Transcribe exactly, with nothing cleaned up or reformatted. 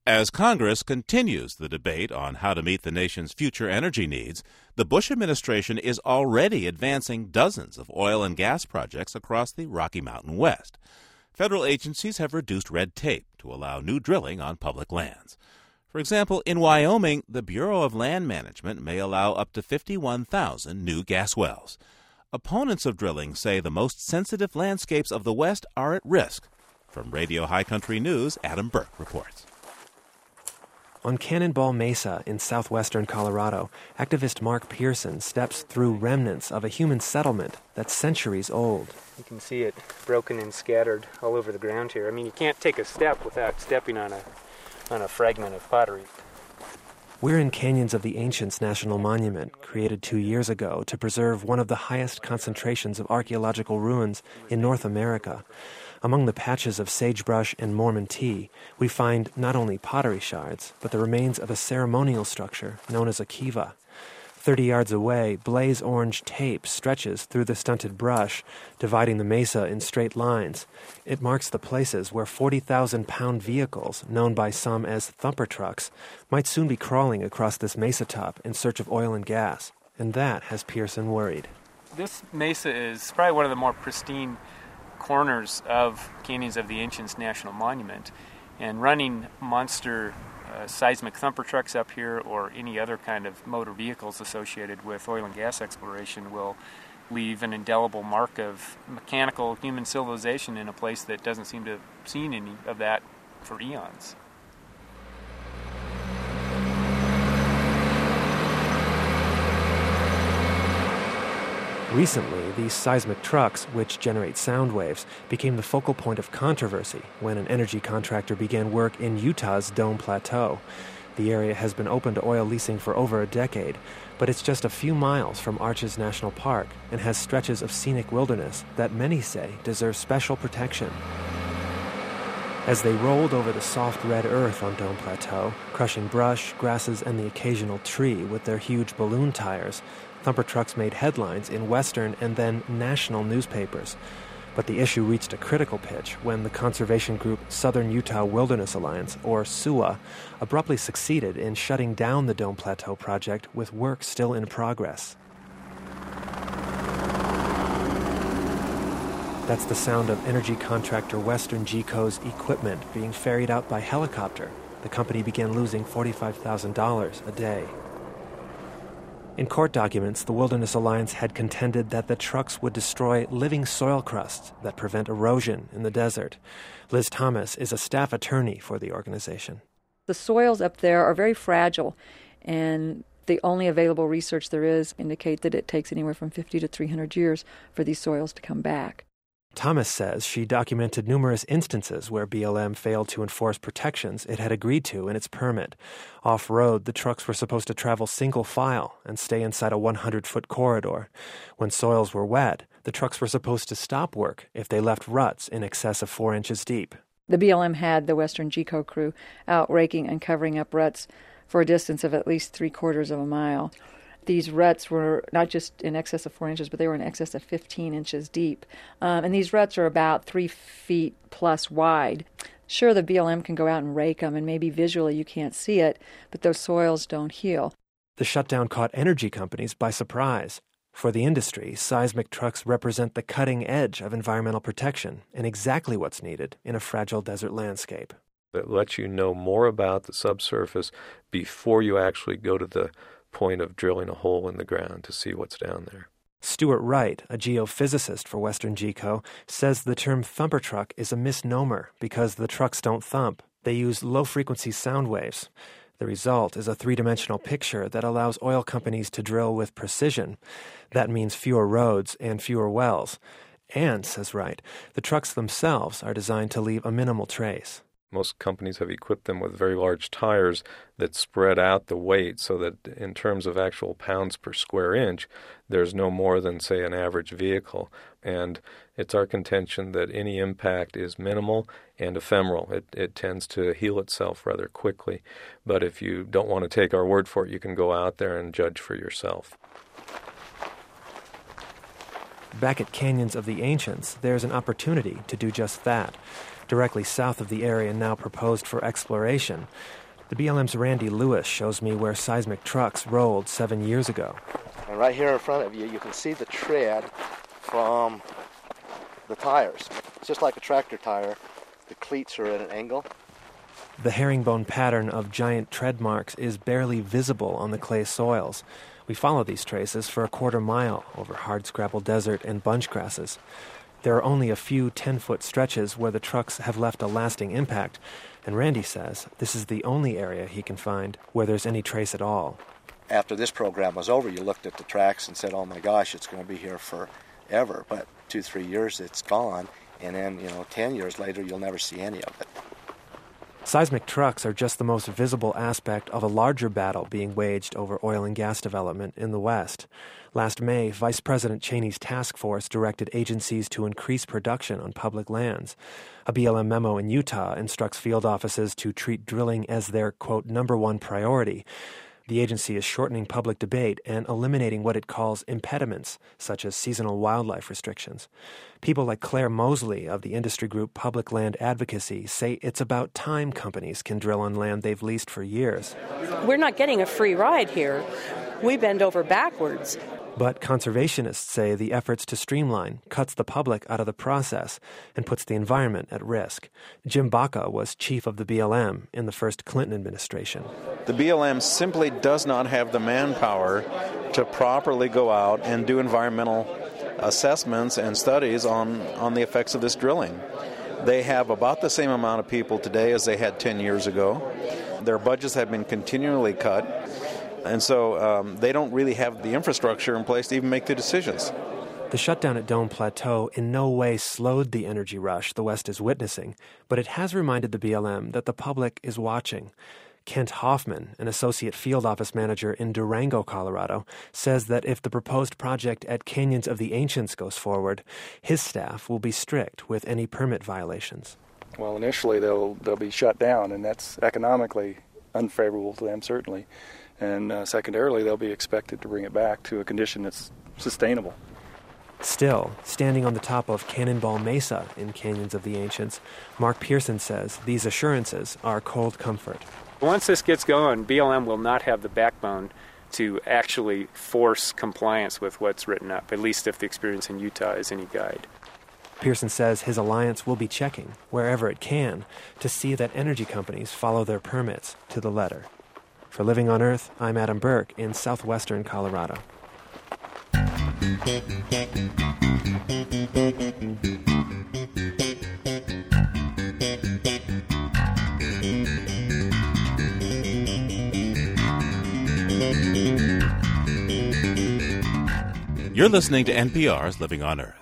As Congress continues the debate on how to meet the nation's future energy needs, the Bush administration is already advancing dozens of oil and gas projects across the Rocky Mountain West. Federal agencies have reduced red tape to allow new drilling on public lands. For example, in Wyoming, the Bureau of Land Management may allow up to fifty-one thousand new gas wells. Opponents of drilling say the most sensitive landscapes of the West are at risk. From Radio High Country News, Adam Burke reports. On Cannonball Mesa in southwestern Colorado, activist Mark Pearson steps through remnants of a human settlement that's centuries old. You can see it broken and scattered all over the ground here. I mean, you can't take a step without stepping on a on a fragment of pottery. We're in Canyons of the Ancients National Monument, created two years ago to preserve one of the highest concentrations of archaeological ruins in North America. Among the patches of sagebrush and Mormon tea, we find not only pottery shards, but the remains of a ceremonial structure known as a kiva. Thirty yards away, blaze-orange tape stretches through the stunted brush, dividing the mesa in straight lines. It marks the places where forty thousand pound vehicles, known by some as thumper trucks, might soon be crawling across this mesa top in search of oil and gas. And that has Pearson worried. This mesa is probably one of the more pristine corners of Canyons of the Ancients National Monument, and running monster uh, seismic thumper trucks up here or any other kind of motor vehicles associated with oil and gas exploration will leave an indelible mark of mechanical human civilization in a place that doesn't seem to have seen any of that for eons. Recently, these seismic trucks, which generate sound waves, became the focal point of controversy when an energy contractor began work in Utah's Dome Plateau. The area has been open to oil leasing for over a decade, but it's just a few miles from Arches National Park and has stretches of scenic wilderness that many say deserve special protection. As they rolled over the soft red earth on Dome Plateau, crushing brush, grasses, and the occasional tree with their huge balloon tires, thumper trucks made headlines in Western and then national newspapers. But the issue reached a critical pitch when the conservation group Southern Utah Wilderness Alliance, or S U A, abruptly succeeded in shutting down the Dome Plateau project with work still in progress. That's the sound of energy contractor Western G C O's equipment being ferried out by helicopter. The company began losing forty-five thousand dollars a day. In court documents, the Wilderness Alliance had contended that the trucks would destroy living soil crusts that prevent erosion in the desert. Liz Thomas is a staff attorney for the organization. The soils up there are very fragile, and the only available research there is indicate that it takes anywhere from fifty to three hundred years for these soils to come back. Thomas says she documented numerous instances where B L M failed to enforce protections it had agreed to in its permit. Off-road, the trucks were supposed to travel single file and stay inside a one hundred foot corridor. When soils were wet, the trucks were supposed to stop work if they left ruts in excess of four inches deep. The B L M had the Western G C O crew out raking and covering up ruts for a distance of at least three quarters of a mile. These ruts were not just in excess of four inches, but they were in excess of fifteen inches deep. Um, and these ruts are about three feet plus wide. Sure, the B L M can go out and rake them, and maybe visually you can't see it, but those soils don't heal. The shutdown caught energy companies by surprise. For the industry, seismic trucks represent the cutting edge of environmental protection and exactly what's needed in a fragile desert landscape. It lets you know more about the subsurface before you actually go to the point of drilling a hole in the ground to see what's down there. Stuart Wright, a geophysicist for Western G C O, says the term thumper truck is a misnomer because the trucks don't thump. They use low-frequency sound waves. The result is a three-dimensional picture that allows oil companies to drill with precision. That means fewer roads and fewer wells. And, says Wright, the trucks themselves are designed to leave a minimal trace. Most companies have equipped them with very large tires that spread out the weight so that in terms of actual pounds per square inch, there's no more than, say, an average vehicle. And it's our contention that any impact is minimal and ephemeral. It, it tends to heal itself rather quickly. But if you don't want to take our word for it, you can go out there and judge for yourself. Back at Canyons of the Ancients, there's an opportunity to do just that. Directly south of the area now proposed for exploration, the B L M's Randy Lewis shows me where seismic trucks rolled seven years ago. And right here in front of you, you can see the tread from the tires. It's just like a tractor tire. The cleats are at an angle. The herringbone pattern of giant tread marks is barely visible on the clay soils. We follow these traces for a quarter mile over hardscrabble desert and bunch grasses. There are only a few ten-foot stretches where the trucks have left a lasting impact, and Randy says this is the only area he can find where there's any trace at all. After this program was over, you looked at the tracks and said, oh my gosh, it's going to be here forever. But two, three years, it's gone, and then, you know, ten years later, you'll never see any of it. Seismic trucks are just the most visible aspect of a larger battle being waged over oil and gas development in the West. Last May, Vice President Cheney's task force directed agencies to increase production on public lands. A B L M memo in Utah instructs field offices to treat drilling as their, quote, number one priority. The agency is shortening public debate and eliminating what it calls impediments, such as seasonal wildlife restrictions. People like Claire Mosley of the industry group Public Land Advocacy say it's about time companies can drill on land they've leased for years. We're not getting a free ride here. We bend over backwards. But conservationists say the efforts to streamline cuts the public out of the process and puts the environment at risk. Jim Baca was chief of the B L M in the first Clinton administration. The B L M simply does not have the manpower to properly go out and do environmental assessments and studies on, on the effects of this drilling. They have about the same amount of people today as they had ten years ago. Their budgets have been continually cut. And so um, they don't really have the infrastructure in place to even make the decisions. The shutdown at Dome Plateau in no way slowed the energy rush the West is witnessing, but it has reminded the B L M that the public is watching. Kent Hoffman, an associate field office manager in Durango, Colorado, says that if the proposed project at Canyons of the Ancients goes forward, his staff will be strict with any permit violations. Well, initially they'll they'll be shut down, and that's economically unfavorable to them, certainly. And uh, secondarily, they'll be expected to bring it back to a condition that's sustainable. Still, standing on the top of Cannonball Mesa in Canyons of the Ancients, Mark Pearson says these assurances are cold comfort. Once this gets going, B L M will not have the backbone to actually force compliance with what's written up, at least if the experience in Utah is any guide. Pearson says his alliance will be checking, wherever it can, to see that energy companies follow their permits to the letter. For Living on Earth, I'm Adam Burke in southwestern Colorado. You're listening to N P R's Living on Earth.